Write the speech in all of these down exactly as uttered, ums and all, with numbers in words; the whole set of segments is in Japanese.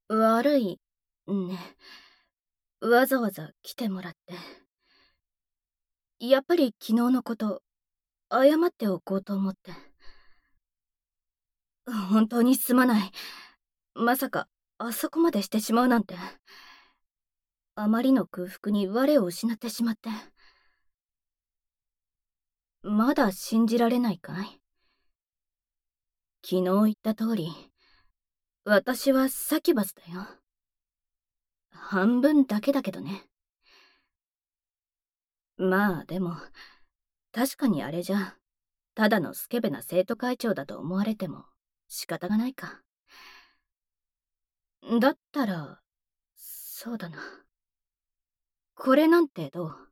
悪いね。わざわざ来てもらって。やっぱり昨日のこと、謝っておこうと思って。本当にすまない。まさか、あそこまでしてしまうなんて。あまりの空腹に我を失ってしまって。まだ信じられないかい？昨日言った通り、私はサキュバスだよ。半分だけだけどね。まあでも、確かにあれじゃ、ただのスケベな生徒会長だと思われても仕方がないか。だったら、そうだな。これなんてどう？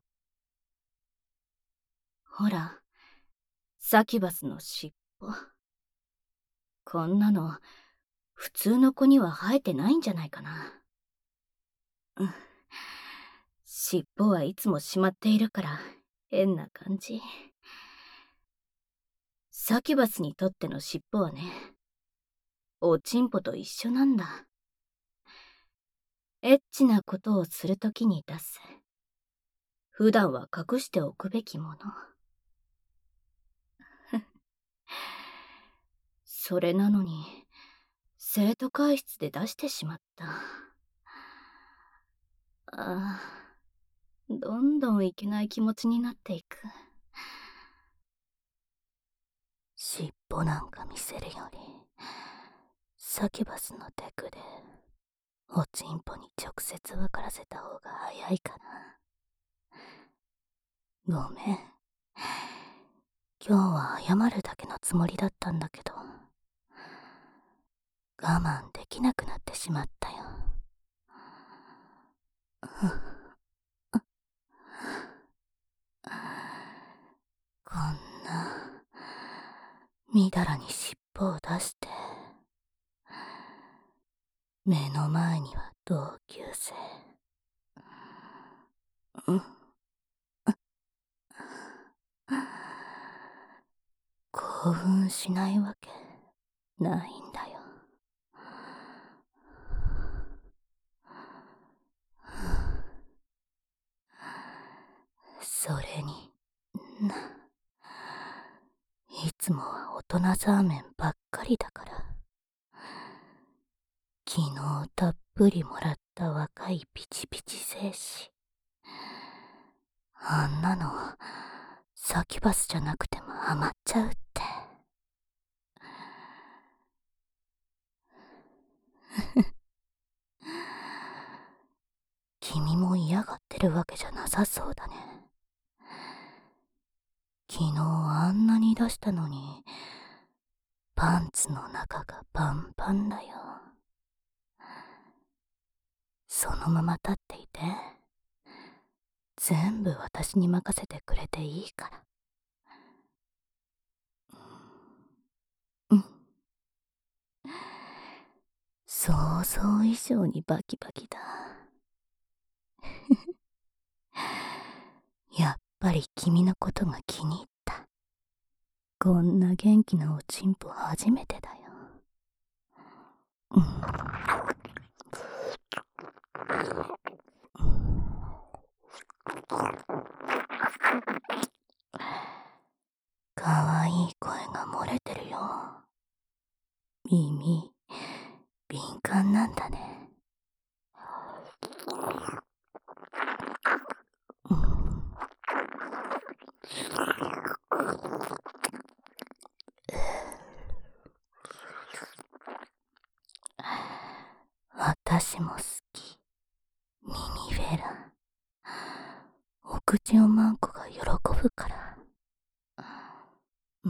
ほら、サキュバスの尻尾。こんなの、普通の子には生えてないんじゃないかな。うん。尻尾はいつもしまっているから、変な感じ。サキュバスにとっての尻尾はね、おちんぽと一緒なんだ。エッチなことをするときに出す。普段は隠しておくべきもの。それなのに、生徒会室で出してしまった。ああ、どんどんいけない気持ちになっていく。尻尾なんか見せるより、サキュバスのテクで、おちんぽに直接分からせた方が早いかな。ごめん。今日は謝るだけのつもりだったんだけど、我慢できなくなってしまったよ。こんな、みだらに尻尾を出して、目の前には同級生。うん。興奮しないわけないんだよ。それにないつもは大人ザーメンばっかりだから。昨日たっぷりもらった若いピチピチ精子、あんなのサキュバスじゃなくてもハマっちゃうって。君も嫌がってるわけじゃなさそうだね。昨日あんなに出したのに、パンツの中がパンパンだよ。そのまま立っていて、全部私に任せてくれていいから。うん。想像以上にバキバキだ。やっぱり君のことが気に入った。こんな元気なおちんぽ初めてだよ。うん。かわいい声が漏れてるよ。耳、敏感なんだね。うん。私も好き。ミニフェラ。お口をマンコが喜ぶから。うん。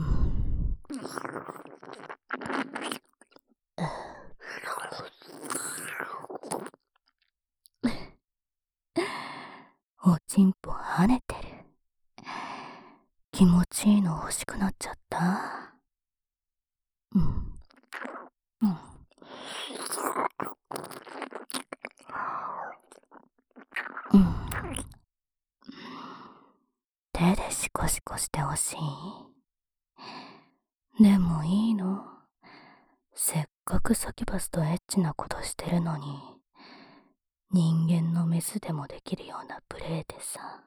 おちんぽ跳ねてる。気持ちいいの欲しくなっちゃった。うん。うん。うん。手でシコシコしてほしい。でもいいの。せっかくサキュバスとエッチなことしてるのに、人間のメスでもできるようなプレーでさ。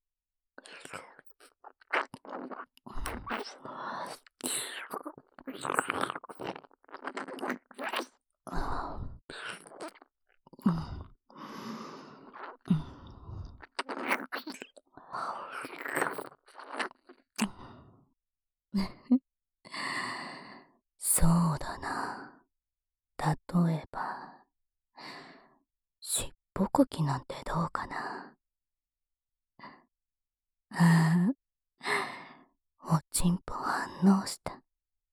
そうだな。例えば、しっぽこきなんてどうかな。ああ、おちんぽ反応した。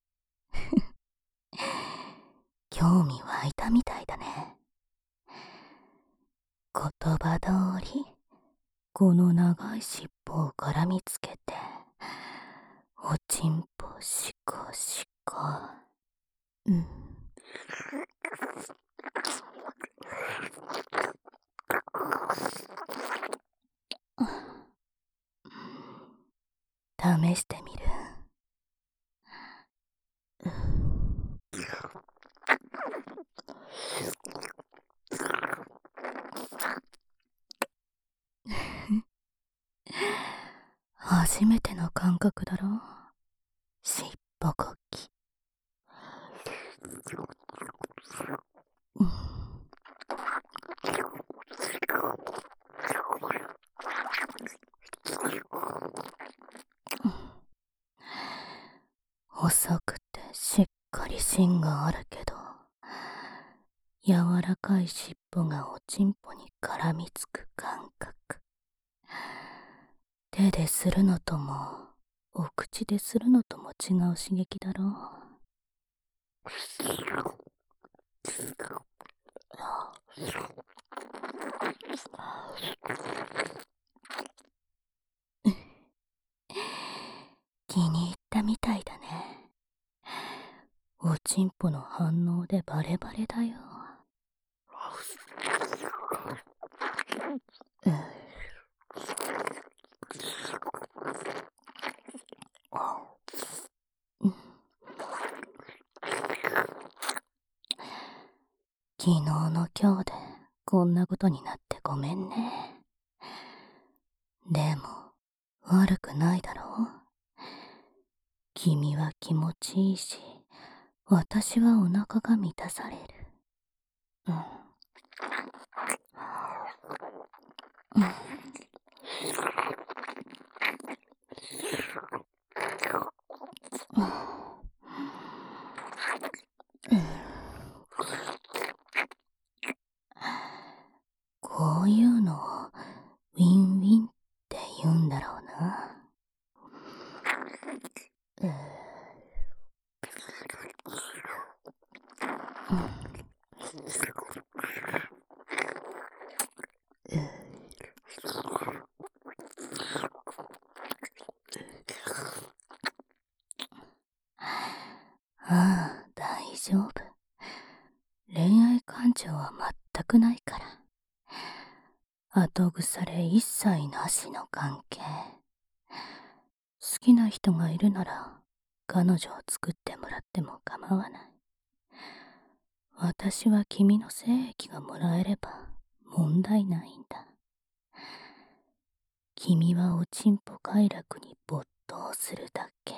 興味湧いたみたいだね。言葉通り、この長い尻尾を絡みつけて、おちんぽしこしこ。うん。試してみる。初めての感覚だろ。しっぽこき。うん、細くてしっかり芯があるけど、柔らかい尻尾がおちんぽに絡みつく感覚。手でするのともお口でするのとも違う刺激だろう。気に入ったみたいだね。おちんぽの反応でバレバレだよ。うん昨日の今日でこんなことになってごめんね。でも悪くないだろう。君は気持ちいいし、私はお腹が満たされる。うん。うん。こういうのをウィンウィンって言うんだろうな。うん。ああ、大丈夫。恋愛感情は全くないから。後腐れ一切なしの関係。好きな人がいるなら彼女を作ってもらっても構わない。私は君の精液がもらえれば問題ないんだ。君はおちんぽ快楽に没頭するだけ。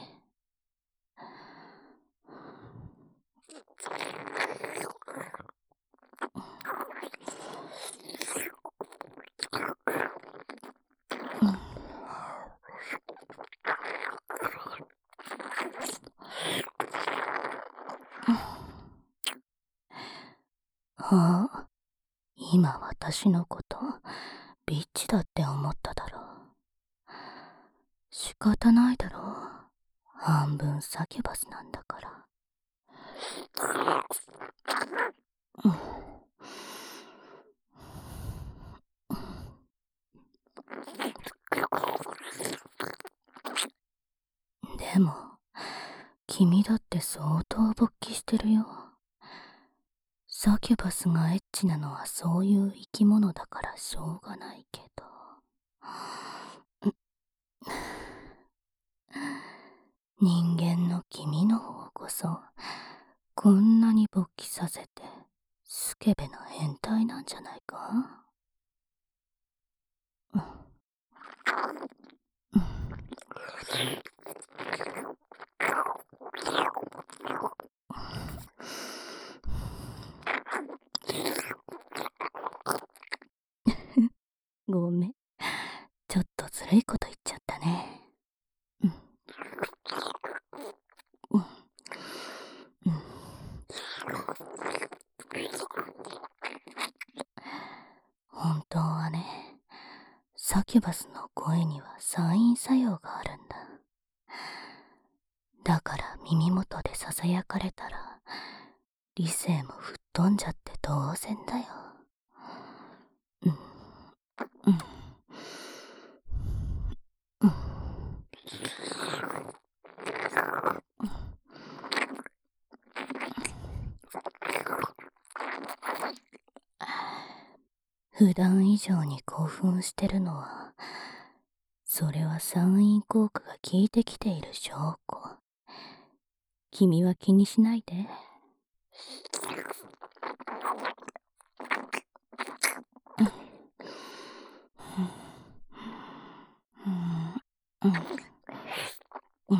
はあ、今私のことビッチだって思っただろう。仕方ないだろう。半分サキュバスなんだから。うん、でも君だって相当勃起してるよ。サキュバスがエッチなのはそういう生き物だからしょうがないけど。人間の君の方こそこんなに勃起させてスケベな変態なんじゃないか。うんうんごめん、ちょっとずるいこと言っちゃったね。うんうんうん本当はね、サキュバスの声には散因作用があるんだ。だから耳元でささやかれたら理性も吹っ飛んじゃって当然だよ。うんうんうん普段以上に興奮してるのは、それは散因効果が効いてきている証拠。君は気にしないで。うんうんうん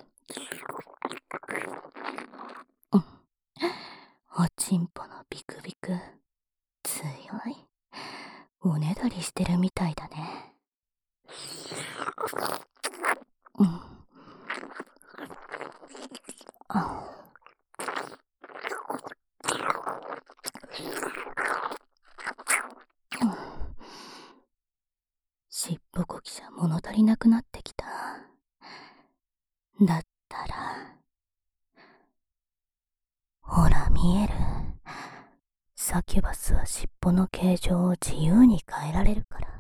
うんおちんぽのビクビク強い。おねだりしてるみたいだね。うんあしっぽこきじゃ物足りなくなってきた。だったらほら見える。サキュバスは尻尾の形状を自由に変えられるから。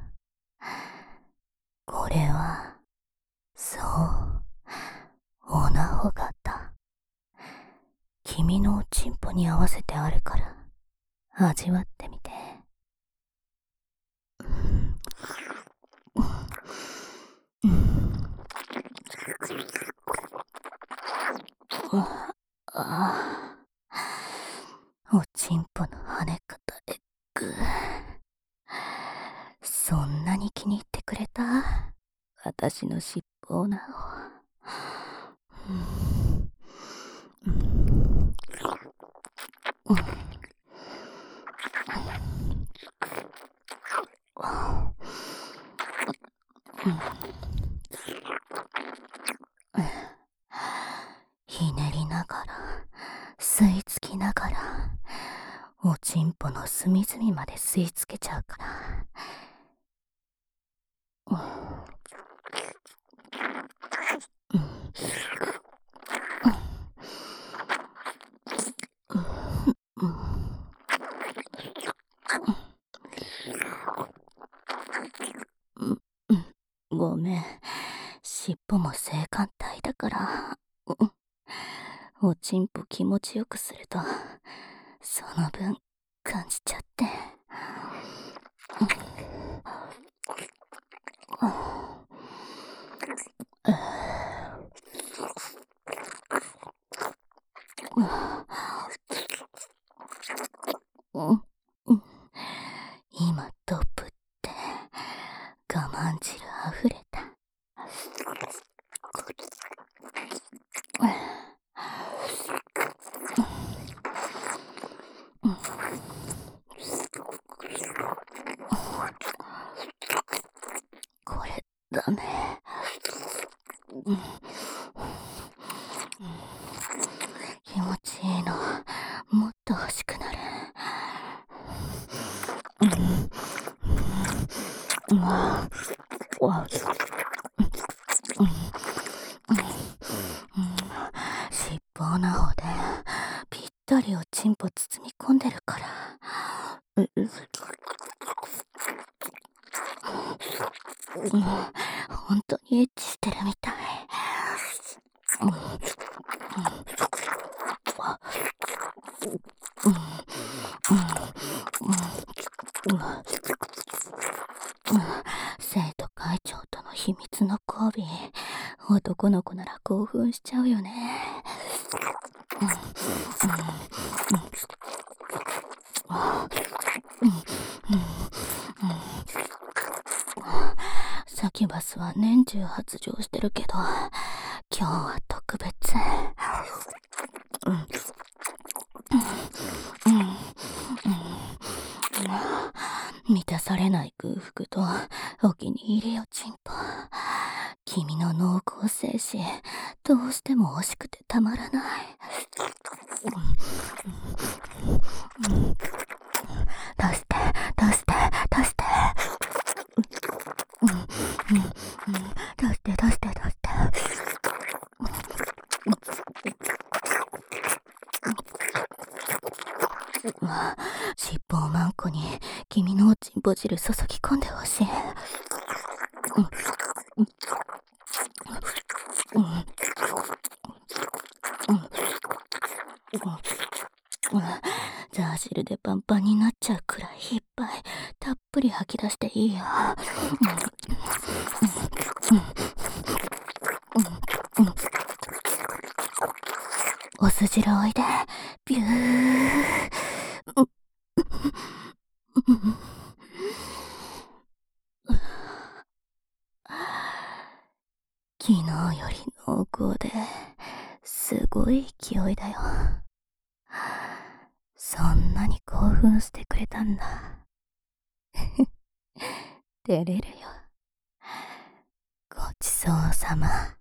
これはそうオナホ型。君のおちんぽに合わせてあるから味わってみて。ああおちんぽの跳ね方エッグ。そんなに気に入ってくれた？私の尻尾なを。うんうんひねりながら吸い付きながらおちんぽの隅々まで吸い付けちゃうから。うんうんうんうんごめん、尻尾も性感帯だから、うん、おちんぽ気持ちよくするとその分感じちゃって。うんうん今トップって我慢汁あふれた。これダメ。うん気持ちいいのもっと欲しくなる。うんうんわ尻尾な方でぴったりおちんぽ包み込んでるから。うううん本当にエッチしてるみたい。うんうんうんうん生徒会長との秘密の交尾男の子なら興奮しちゃうよね。うんうんうんうんサキュバスは年中発情してるけど、今日は特別。うんうん満たされない空腹とお気に入りよチンポ。君の濃厚精子、どうしても欲しくてたまらない。出して、出して、出して。出して、出して、出して。尻尾をマンコに君のおちんぽ汁注ぎ込んでほしい。ザー汁でパンパンになっちゃうくらいいっぱいたっぷり吐き出していいよ。おすじろおいでビュー。昨日より濃厚ですごい勢いだよ。そんなに興奮してくれたんだ。照れるよ。ごちそうさま。